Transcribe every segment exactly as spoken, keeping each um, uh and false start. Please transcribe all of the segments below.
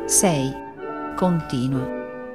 sei. Continua.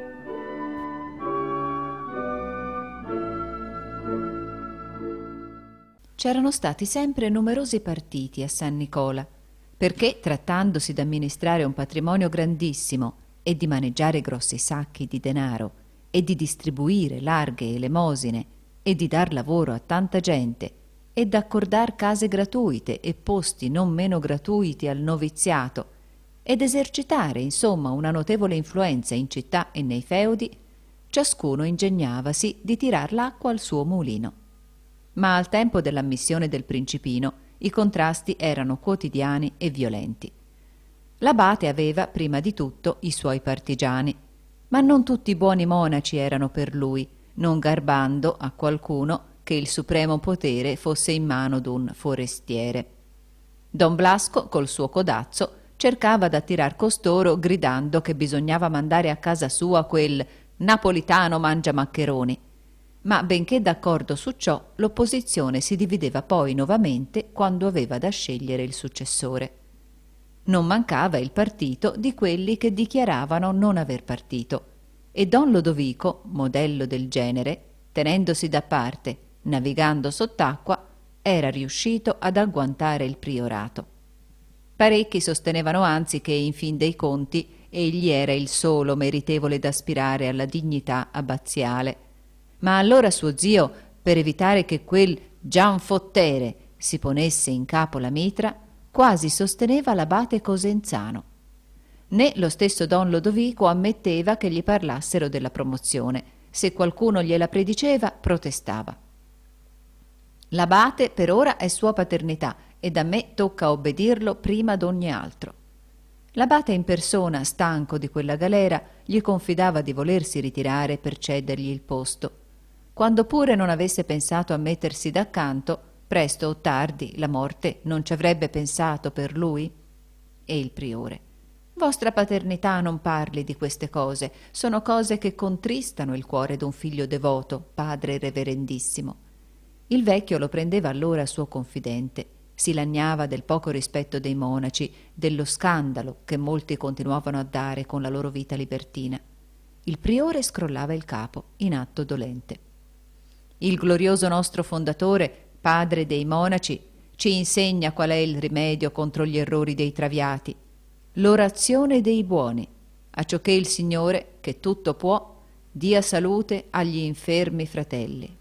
C'erano stati sempre numerosi partiti a San Nicola, perché, trattandosi d'amministrare un patrimonio grandissimo e di maneggiare grossi sacchi di denaro e di distribuire larghe elemosine e di dar lavoro a tanta gente e d'accordar case gratuite e posti non meno gratuiti al noviziato ed esercitare insomma una notevole influenza in città e nei feudi, ciascuno ingegnavasi di tirar l'acqua al suo mulino. Ma al tempo dell'ammissione del principino i contrasti erano quotidiani e violenti. L'abate aveva prima di tutto i suoi partigiani, ma non tutti i buoni monaci erano per lui, non garbando a qualcuno che il supremo potere fosse in mano d'un forestiere. Don Blasco col suo codazzo cercava d'attirar costoro gridando che bisognava mandare a casa sua quel napolitano mangiamaccheroni, ma benché d'accordo su ciò l'opposizione si divideva poi nuovamente quando aveva da scegliere il successore. Non mancava il partito di quelli che dichiaravano non aver partito, e don Lodovico, modello del genere, tenendosi da parte, navigando sott'acqua, era riuscito ad agguantare il priorato. Parecchi sostenevano anzi che in fin dei conti egli era il solo meritevole d'aspirare alla dignità abbaziale. Ma allora suo zio, per evitare che quel Gianfottere si ponesse in capo la mitra, quasi sosteneva l'abate Cosenzano. Né lo stesso don Lodovico ammetteva che gli parlassero della promozione. Se qualcuno gliela prediceva, protestava. L'abate per ora è sua paternità ed a me tocca obbedirlo prima d'ogni altro. L'abate in persona, stanco di quella galera, gli confidava di volersi ritirare per cedergli il posto. Quando pure non avesse pensato a mettersi d'accanto, presto o tardi la morte non ci avrebbe pensato per lui? E il priore: vostra paternità non parli di queste cose, sono cose che contristano il cuore d'un figlio devoto, padre reverendissimo. Il vecchio lo prendeva allora suo confidente, si lagnava del poco rispetto dei monaci, dello scandalo che molti continuavano a dare con la loro vita libertina. Il priore scrollava il capo, in atto dolente. Il glorioso nostro fondatore, padre dei monaci, ci insegna qual è il rimedio contro gli errori dei traviati, l'orazione dei buoni, acciò che il Signore, che tutto può, dia salute agli infermi fratelli.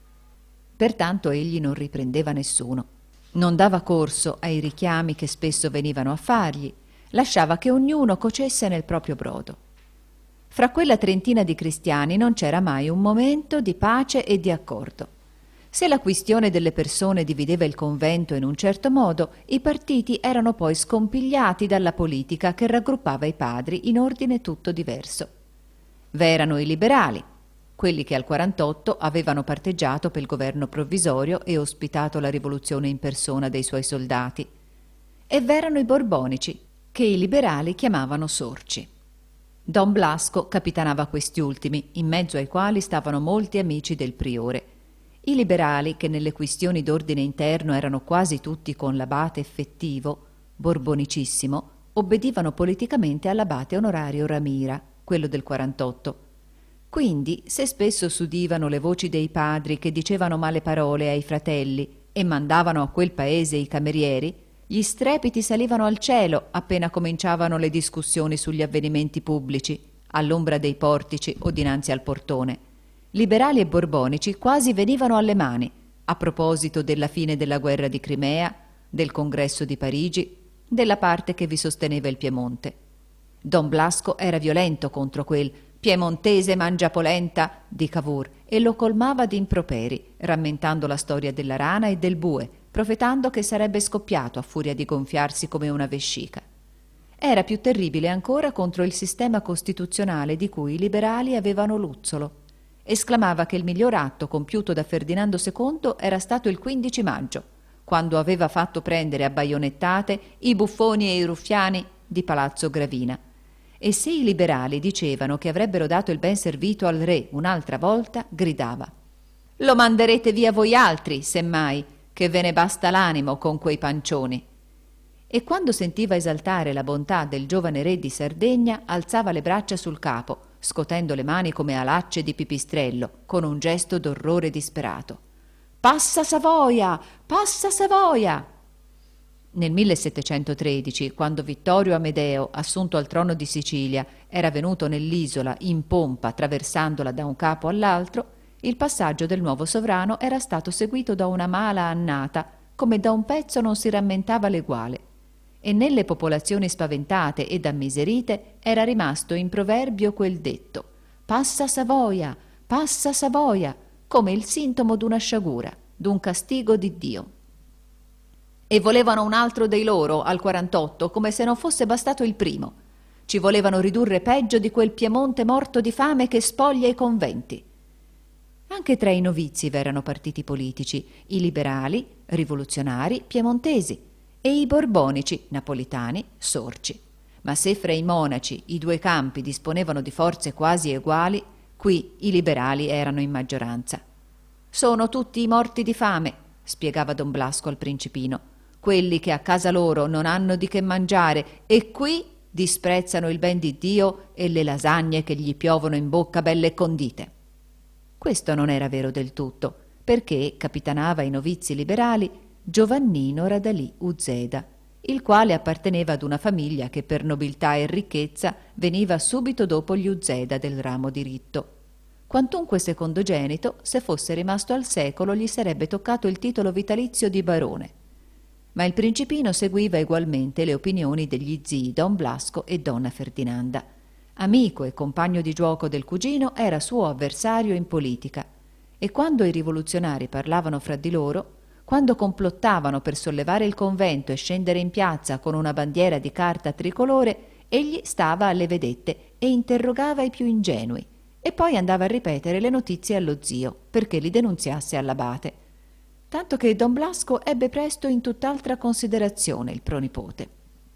Pertanto egli non riprendeva nessuno, non dava corso ai richiami che spesso venivano a fargli, lasciava che ognuno cocesse nel proprio brodo. Fra quella trentina di cristiani non c'era mai un momento di pace e di accordo. Se la quistione delle persone divideva il convento in un certo modo, i partiti erano poi scompigliati dalla politica che raggruppava i padri in ordine tutto diverso. V'erano i liberali, quelli che al quarantotto avevano parteggiato pel governo provvisorio e ospitato la rivoluzione in persona dei suoi soldati, e v'erano i borbonici, che i liberali chiamavano sorci. Don Blasco capitanava questi ultimi, in mezzo ai quali stavano molti amici del priore. I liberali, che nelle questioni d'ordine interno erano quasi tutti con l'abate effettivo, borbonicissimo, obbedivano politicamente all'abate onorario Ramira, quello del quarantotto. Quindi, se spesso s'udivano le voci dei padri che dicevano male parole ai fratelli e mandavano a quel paese i camerieri, gli strepiti salivano al cielo appena cominciavano le discussioni sugli avvenimenti pubblici, all'ombra dei portici o dinanzi al portone. Liberali e borbonici quasi venivano alle mani, a proposito della fine della guerra di Crimea, del congresso di Parigi, della parte che vi sosteneva il Piemonte. Don Blasco era violento contro quel piemontese mangiapolenta di Cavour e lo colmava di improperi, rammentando la storia della rana e del bue, profetando che sarebbe scoppiato a furia di gonfiarsi come una vescica. Era più terribile ancora contro il sistema costituzionale di cui i liberali avevano l'uzzolo. Esclamava che il miglior atto compiuto da Ferdinando secondo era stato il quindici maggio, quando aveva fatto prendere a baionettate i buffoni e i ruffiani di Palazzo Gravina. E se i liberali dicevano che avrebbero dato il ben servito al re un'altra volta, gridava: «Lo manderete via voi altri, semmai, che ve ne basta l'animo con quei pancioni». e quando sentiva esaltare la bontà del giovane re di Sardegna alzava le braccia sul capo, scotendo le mani come alacce di pipistrello, con un gesto d'orrore disperato. «Passa Savoia! Passa Savoia!» Nel millesettecentotredici, quando Vittorio Amedeo, assunto al trono di Sicilia, era venuto nell'isola in pompa traversandola da un capo all'altro, il passaggio del nuovo sovrano era stato seguito da una mala annata, come da un pezzo non si rammentava l'eguale. E nelle popolazioni spaventate ed ammiserite era rimasto in proverbio quel detto: «Passa Savoia, passa Savoia», come il sintomo d'una sciagura, d'un castigo di Dio. E volevano un altro dei loro al quarantotto, come se non fosse bastato il primo. Ci volevano ridurre peggio di quel Piemonte morto di fame che spoglia i conventi. Anche tra i novizi v'erano partiti politici, i liberali, rivoluzionari, piemontesi, e i borbonici, napolitani, sorci. Ma se fra i monaci i due campi disponevano di forze quasi eguali, qui i liberali erano in maggioranza. «Sono tutti i morti di fame», spiegava don Blasco al principino, «quelli che a casa loro non hanno di che mangiare e qui disprezzano il ben di Dio e le lasagne che gli piovono in bocca belle e condite». Questo non era vero del tutto, perché capitanava i novizi liberali Giovannino Radalì Uzeda, il quale apparteneva ad una famiglia che per nobiltà e ricchezza veniva subito dopo gli Uzeda del ramo diritto. Quantunque secondogenito, se fosse rimasto al secolo gli sarebbe toccato il titolo vitalizio di barone. Ma il principino seguiva egualmente le opinioni degli zii don Blasco e donna Ferdinanda. Amico e compagno di giuoco del cugino, era suo avversario in politica, e quando i rivoluzionari parlavano fra di loro, quando complottavano per sollevare il convento e scendere in piazza con una bandiera di carta tricolore, egli stava alle vedette e interrogava i più ingenui, e poi andava a ripetere le notizie allo zio perché li denunziasse all'abate, tanto che don Blasco ebbe presto in tutt'altra considerazione il pronipote.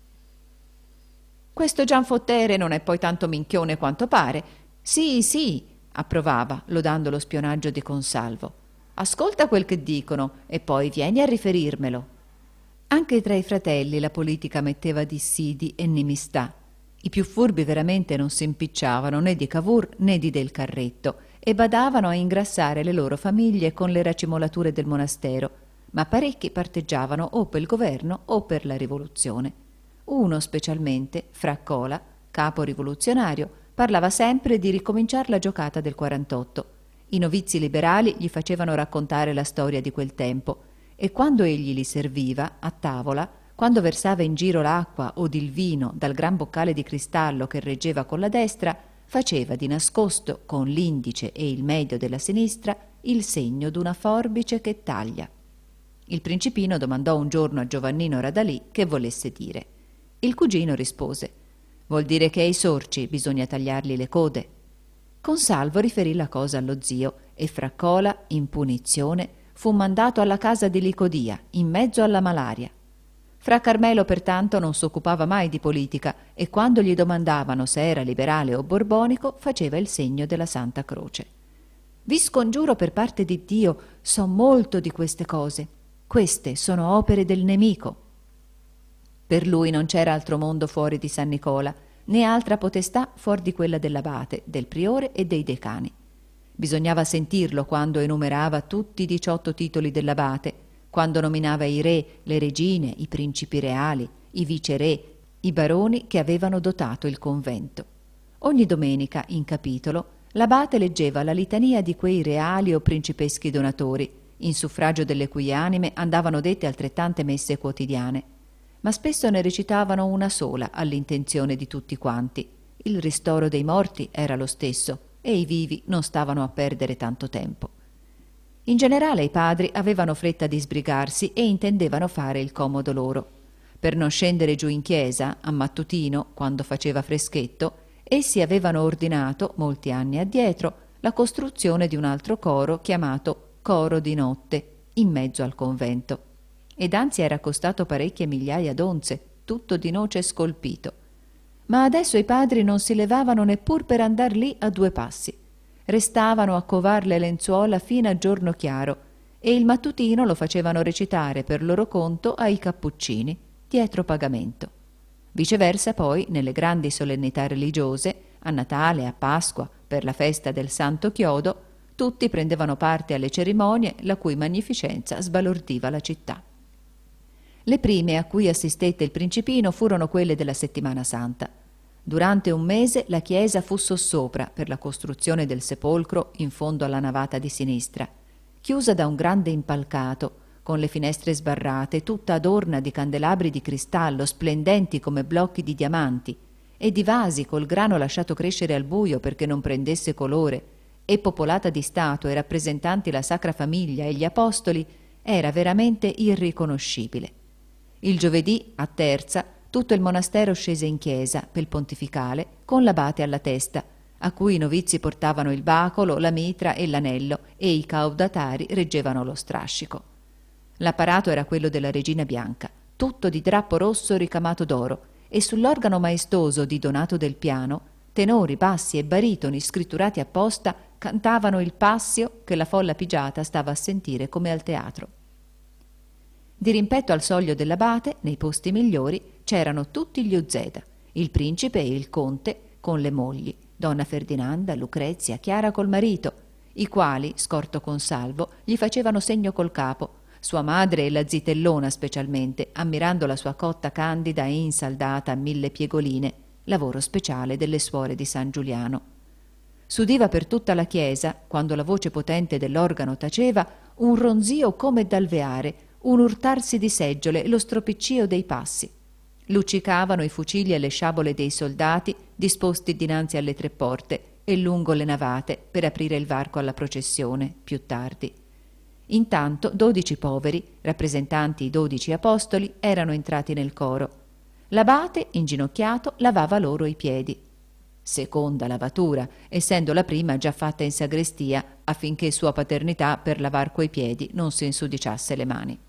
«Questo Gianfottere non è poi tanto minchione quanto pare. Sì, sì», approvava, lodando lo spionaggio di Consalvo. «Ascolta quel che dicono e poi vieni a riferirmelo». Anche tra i fratelli la politica metteva dissidi e inimistà. I più furbi veramente non si impicciavano né di Cavour né di Del Carretto e badavano a ingrassare le loro famiglie con le racimolature del monastero, ma parecchi parteggiavano o per il governo o per la rivoluzione. Uno specialmente, Fraccola, capo rivoluzionario, parlava sempre di ricominciar la giocata del quarantotto. I novizi liberali gli facevano raccontare la storia di quel tempo e quando egli li serviva, a tavola, quando versava in giro l'acqua od il vino dal gran boccale di cristallo che reggeva con la destra, faceva di nascosto, con l'indice e il medio della sinistra, il segno d'una forbice che taglia. Il principino domandò un giorno a Giovannino Radalì che volesse dire. Il cugino rispose: «Vuol dire che ai sorci bisogna tagliargli le code». Consalvo riferì la cosa allo zio e Fraccola, in punizione, fu mandato alla casa di Licodia, in mezzo alla malaria. Fra Carmelo, pertanto, non s'occupava mai di politica e quando gli domandavano se era liberale o borbonico, faceva il segno della Santa Croce. «Vi scongiuro per parte di Dio, so molto di queste cose. Queste sono opere del nemico». Per lui non c'era altro mondo fuori di San Nicola, né altra potestà fuori di quella dell'abate, del priore e dei decani. Bisognava sentirlo quando enumerava tutti i diciotto titoli dell'abate, quando nominava i re, le regine, i principi reali, i viceré, i baroni che avevano dotato il convento. Ogni domenica, in capitolo, l'abate leggeva la litania di quei reali o principeschi donatori, in suffragio delle cui anime andavano dette altrettante messe quotidiane, ma spesso ne recitavano una sola all'intenzione di tutti quanti. Il ristoro dei morti era lo stesso e i vivi non stavano a perdere tanto tempo. In generale i padri avevano fretta di sbrigarsi e intendevano fare il comodo loro. Per non scendere giù in chiesa, a mattutino, quando faceva freschetto, essi avevano ordinato, molti anni addietro, la costruzione di un altro coro chiamato Coro di Notte, in mezzo al convento. Ed anzi era costato parecchie migliaia d'onze, tutto di noce scolpito. Ma adesso i padri non si levavano neppur per andar lì a due passi. Restavano a covar le lenzuola fino a giorno chiaro e il mattutino lo facevano recitare per loro conto ai cappuccini, dietro pagamento. Viceversa poi, nelle grandi solennità religiose, a Natale, a Pasqua, per la festa del Santo Chiodo, tutti prendevano parte alle cerimonie la cui magnificenza sbalordiva la città. Le prime a cui assistette il principino furono quelle della Settimana Santa. Durante un mese la chiesa fu sossopra per la costruzione del sepolcro in fondo alla navata di sinistra, chiusa da un grande impalcato, con le finestre sbarrate, tutta adorna di candelabri di cristallo splendenti come blocchi di diamanti, e di vasi col grano lasciato crescere al buio perché non prendesse colore, e popolata di statue rappresentanti la Sacra Famiglia e gli Apostoli, era veramente irriconoscibile. Il giovedì, a terza, tutto il monastero scese in chiesa, pel pontificale, con l'abate alla testa, a cui i novizi portavano il bacolo, la mitra e l'anello, e i caudatari reggevano lo strascico. L'apparato era quello della Regina Bianca, tutto di drappo rosso ricamato d'oro, e sull'organo maestoso di Donato del Piano, tenori, bassi e baritoni scritturati apposta cantavano il Passio che la folla pigiata stava a sentire come al teatro. Di rimpetto al soglio dell'abate, nei posti migliori, c'erano tutti gli Uzzeda, il principe e il conte con le mogli, donna Ferdinanda, Lucrezia, Chiara col marito, i quali, scorto Consalvo, gli facevano segno col capo, sua madre e la zitellona specialmente, ammirando la sua cotta candida e insaldata a mille piegoline, lavoro speciale delle suore di San Giuliano. S'udiva per tutta la chiesa, quando la voce potente dell'organo taceva, un ronzio come d'alveare, un urtarsi di seggiole e lo stropiccio dei passi. Luccicavano i fucili e le sciabole dei soldati disposti dinanzi alle tre porte e lungo le navate per aprire il varco alla processione più tardi. Intanto dodici poveri, rappresentanti i dodici apostoli, erano entrati nel coro. L'abate, inginocchiato, lavava loro i piedi. Seconda lavatura, essendo la prima già fatta in sagrestia, affinché sua paternità per lavar quei piedi non si insudiciasse le mani.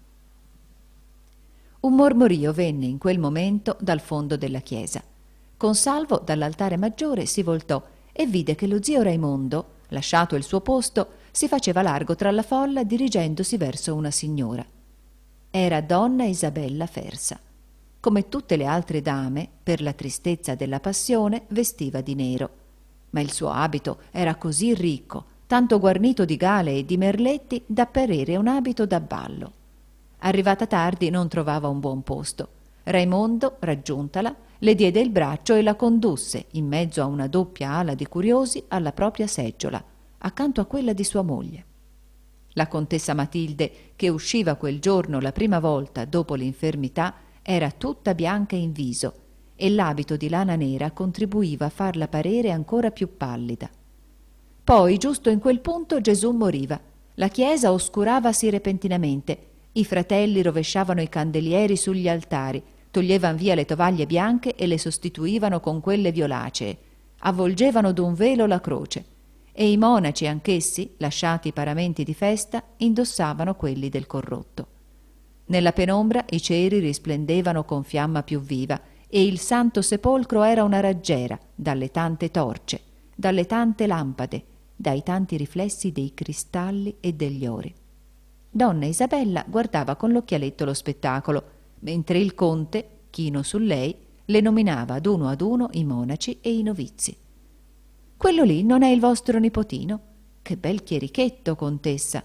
Un mormorio venne in quel momento dal fondo della chiesa. Consalvo dall'altare maggiore si voltò e vide che lo zio Raimondo, lasciato il suo posto, si faceva largo tra la folla dirigendosi verso una signora. Era donna Isabella Fersa. Come tutte le altre dame, per la tristezza della passione, vestiva di nero. Ma il suo abito era così ricco, tanto guarnito di gale e di merletti, da parere un abito da ballo. Arrivata tardi non trovava un buon posto. Raimondo, raggiuntala, le diede il braccio e la condusse, in mezzo a una doppia ala di curiosi, alla propria seggiola, accanto a quella di sua moglie. La contessa Matilde, che usciva quel giorno la prima volta dopo l'infermità, era tutta bianca in viso e l'abito di lana nera contribuiva a farla parere ancora più pallida. Poi, giusto in quel punto, Gesù moriva. La chiesa oscuravasi repentinamente. I fratelli rovesciavano i candelieri sugli altari, toglievan via le tovaglie bianche e le sostituivano con quelle violacee, avvolgevano d'un velo la croce, e i monaci anch'essi, lasciati i paramenti di festa, indossavano quelli del corrotto. Nella penombra i ceri risplendevano con fiamma più viva e il santo sepolcro era una raggiera dalle tante torce, dalle tante lampade, dai tanti riflessi dei cristalli e degli ori. Donna Isabella guardava con l'occhialetto lo spettacolo, mentre il conte, chino su lei, le nominava ad uno ad uno i monaci e i novizi. «Quello lì non è il vostro nipotino? Che bel chierichetto, contessa!»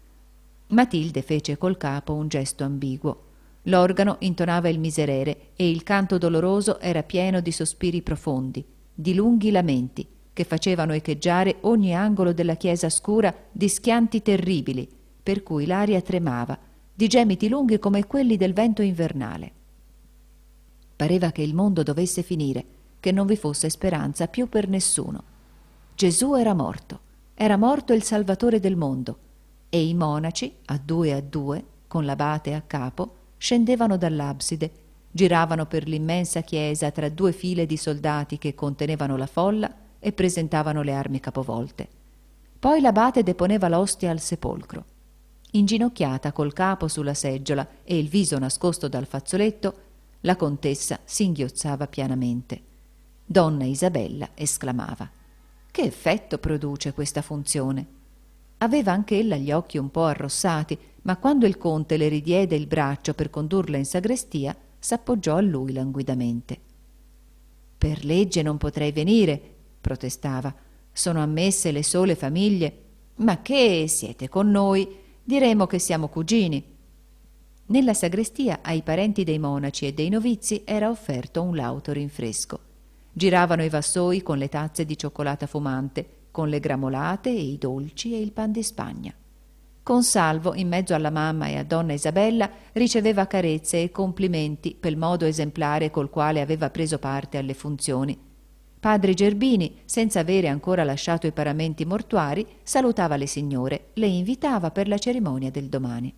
Matilde fece col capo un gesto ambiguo. L'organo intonava il miserere e il canto doloroso era pieno di sospiri profondi, di lunghi lamenti, che facevano echeggiare ogni angolo della chiesa scura di schianti terribili, per cui l'aria tremava, di gemiti lunghi come quelli del vento invernale. Pareva che il mondo dovesse finire, che non vi fosse speranza più per nessuno. Gesù era morto, era morto il Salvatore del mondo, e i monaci, a due a due, con l'abate a capo, scendevano dall'abside, giravano per l'immensa chiesa tra due file di soldati che contenevano la folla e presentavano le armi capovolte. Poi l'abate deponeva l'ostia al sepolcro. Inginocchiata col capo sulla seggiola e il viso nascosto dal fazzoletto, la contessa singhiozzava pianamente. Donna Isabella esclamava: «Che effetto produce questa funzione?» Aveva anch'ella gli occhi un po' arrossati, ma quando il conte le ridiede il braccio per condurla in sagrestia, s'appoggiò a lui languidamente. «Per legge non potrei venire», protestava. «Sono ammesse le sole famiglie». «Ma che, siete con noi? Diremo che siamo cugini». Nella sagrestia ai parenti dei monaci e dei novizi era offerto un lauto rinfresco. Giravano i vassoi con le tazze di cioccolata fumante, con le gramolate e i dolci e il pan di Spagna. Consalvo, in mezzo alla mamma e a donna Isabella, riceveva carezze e complimenti pel modo esemplare col quale aveva preso parte alle funzioni. Padre Gerbini, senza avere ancora lasciato i paramenti mortuari, salutava le signore, le invitava per la cerimonia del domani.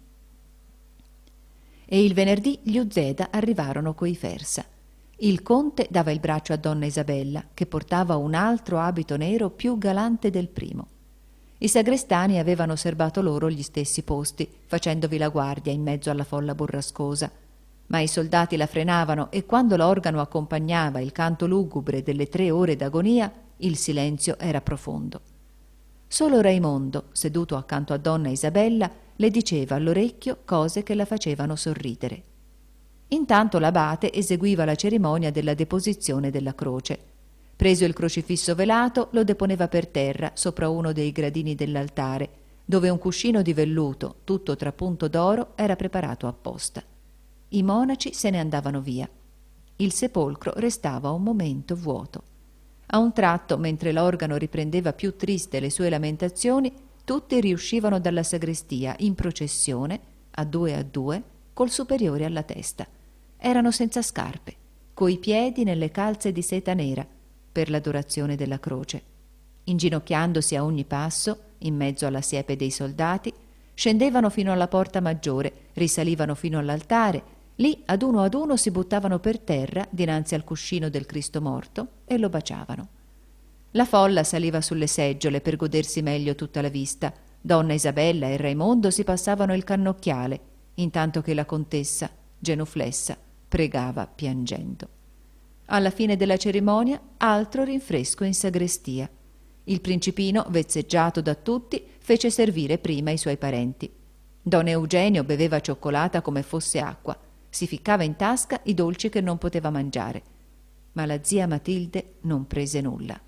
E il venerdì gli Uzzeda arrivarono coi Fersa. Il conte dava il braccio a donna Isabella, che portava un altro abito nero più galante del primo. I sagrestani avevano serbato loro gli stessi posti, facendovi la guardia in mezzo alla folla burrascosa. Ma i soldati la frenavano e quando l'organo accompagnava il canto lugubre delle tre ore d'agonia, il silenzio era profondo. Solo Raimondo, seduto accanto a donna Isabella, le diceva all'orecchio cose che la facevano sorridere. Intanto l'abate eseguiva la cerimonia della deposizione della croce. Preso il crocifisso velato, lo deponeva per terra sopra uno dei gradini dell'altare, dove un cuscino di velluto, tutto trapunto d'oro, era preparato apposta. I monaci se ne andavano via. Il sepolcro restava un momento vuoto. A un tratto, mentre l'organo riprendeva più triste le sue lamentazioni, tutti riuscivano dalla sagrestia in processione, a due a due, col superiore alla testa. Erano senza scarpe, coi piedi nelle calze di seta nera, per l'adorazione della croce. Inginocchiandosi a ogni passo, in mezzo alla siepe dei soldati, scendevano fino alla porta maggiore, risalivano fino all'altare, lì ad uno ad uno si buttavano per terra dinanzi al cuscino del Cristo morto e lo baciavano. La folla saliva sulle seggiole per godersi meglio tutta la vista. Donna Isabella e Raimondo si passavano il cannocchiale, intanto che la contessa, genuflessa, pregava piangendo. Alla fine della cerimonia, altro rinfresco in sagrestia. Il principino, vezzeggiato da tutti, fece servire prima i suoi parenti. Don Eugenio beveva cioccolata come fosse acqua, si ficcava in tasca i dolci che non poteva mangiare, ma la zia Matilde non prese nulla.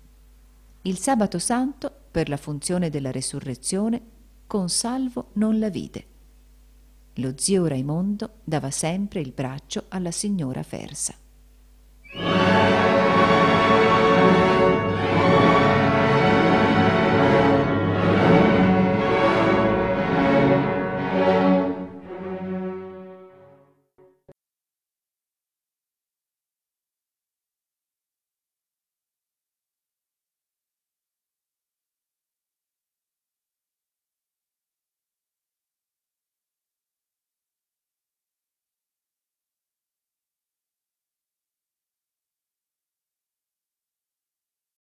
Il sabato santo, per la funzione della resurrezione, Consalvo non la vide. Lo zio Raimondo dava sempre il braccio alla signora Fersa.